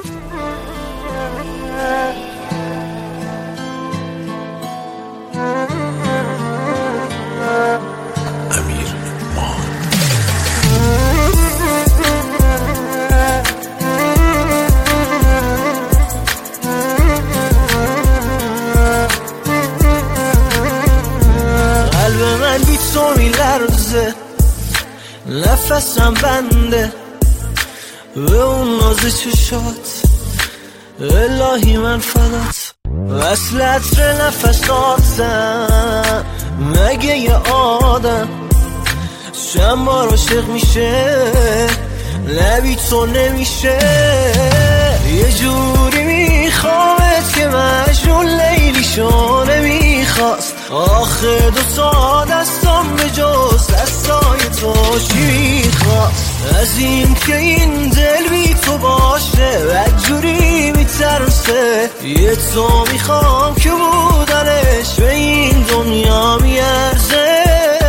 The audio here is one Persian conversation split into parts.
نفسم بنده به اون ناز چشات، الهی من فدات. وصل عطر نفساتم مگه یه آدم چند بار عاشق میشه لبی تو نمیشه. یه جوری میخوامت که مجنون لیلی شو نمیخواست. آخه دو تا دستم به جز دستای تو چی میخواست؟ از این که این دل بی تو باشه بدجوری میترسه. یه تو میخوام که بودنش به این دنیا میارزه.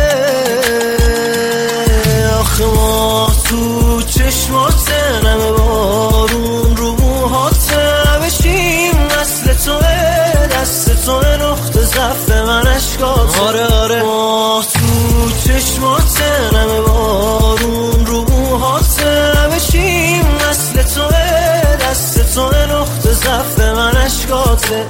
آخه ما تو چشمات نمه بارون رو موهات بشیم مثل توه دست توه نقطه ضعف من اشکات. آره آره ما تو چشمات نمه بارون رو موهات بشیم مثل توه دست توه نقطه ضعف من اشکاته.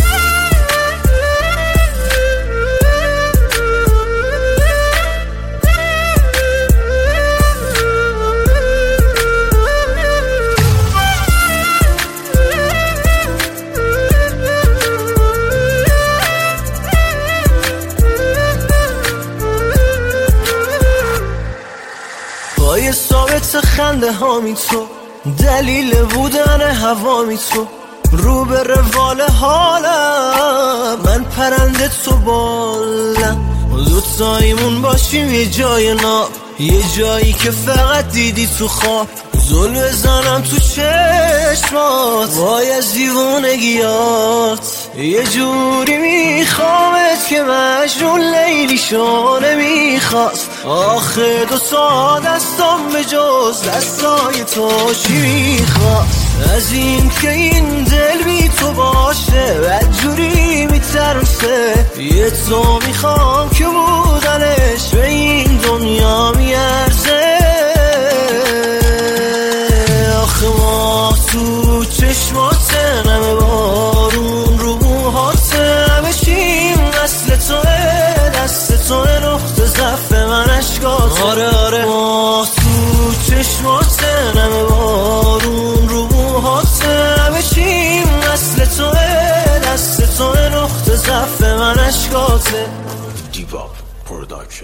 پای ثابت خنده هامی تو، دلیل بودن هوامی تو، رو به روال حالم من پرنده تو بالم. دوتایمون باشیم یه جای ناب، یه جایی که فقط دیدی تو خواب. زل بزنم تو چشمات وای از دیوونگیات. یه جوری میخوامت که مجنون لیلی شو نمیخواست. آخه دو تا دستم به جز دستای تو چی میخواست؟ از این که این دل بی تو باشه بدجوری میترسه. یه تو میخوام که بودنش به این دنیا میارزه. آخه ما تو چشمات نمه بارون رو موهات بشیم مثل توه دست توه نقطه ضعف من اشکات. آره آره ما تو چشمات نمه بارون رو موهات بشیم مثل توه دست توه نقطه ضعف من اشکاته. دیواب پروداکشن.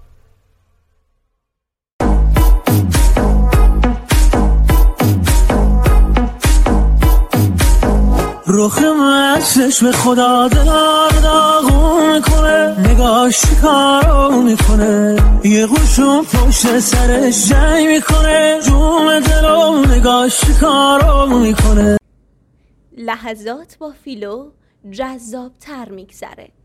رخ من چشم خدا داغون میکنه، نگاش کارو میکنه، یه قوشون پشت سرش جنگ میکنه، جون دلو نگاش کارو میکنه. لحظات با فیلو جذاب تر میگذره.